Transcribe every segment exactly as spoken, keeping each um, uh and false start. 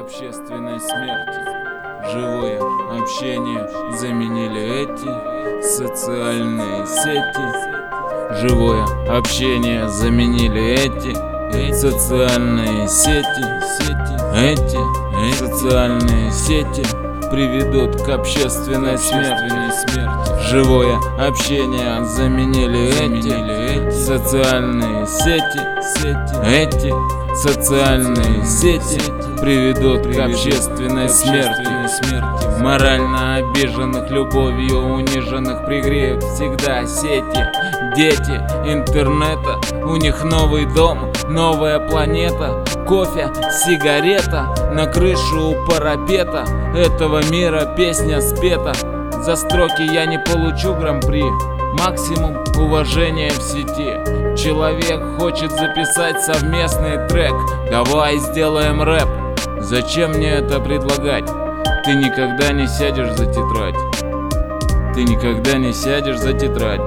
общественной смерти. Живое общение заменили эти социальные сети. Живое общение заменили эти социальные сети. Эти социальные сети приведут к общественной смерти. Живое общение заменили эти социальные сети. Эти социальные сети приведут к общественной смерти. Морально обиженных, любовью униженных пригреют всегда сети. Дети интернета, у них новый дом, новая планета. Кофе, сигарета, на крышу у парапета этого мира песня спета. За строки я не получу гран-при, максимум уважения в сети. Человек хочет записать совместный трек, давай сделаем рэп. Зачем мне это предлагать? Ты никогда не сядешь за тетрадь. Ты никогда не сядешь за тетрадь.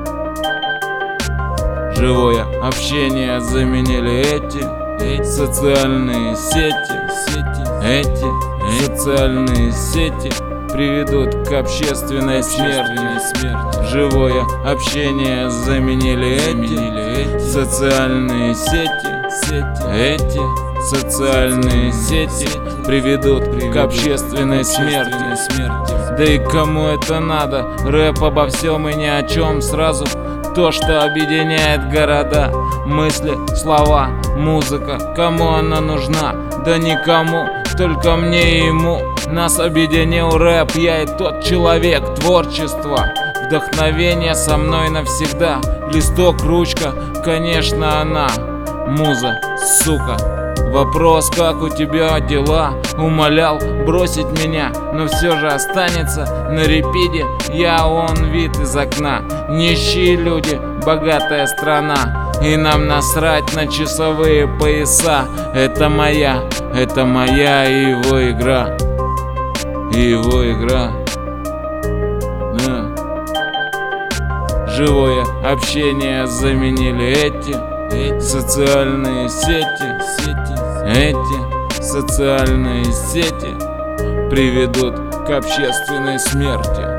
Живое общение заменили эти социальные сети. Эти социальные сети приведут к общественной смерти. Живое общение заменили эти социальные сети. Эти социальные сети приведут к общественной смерти. Да и кому это надо? Рэп обо всем и ни о чем сразу. То, что объединяет города. Мысли, слова, музыка. Кому она нужна? Да никому, только мне и ему. Нас объединил рэп, я и тот человек. Творчество, вдохновение со мной навсегда. Листок, ручка, конечно она. Муза, сука. Вопрос, как у тебя дела? Умолял бросить меня, но все же останется на репиде. Я он вид из окна. Нищие люди, богатая страна. И нам насрать на часовые пояса. Это моя, это моя и его игра. И его игра. Да. Живое общение заменили эти социальные сети. Эти социальные сети приведут к общественной смерти.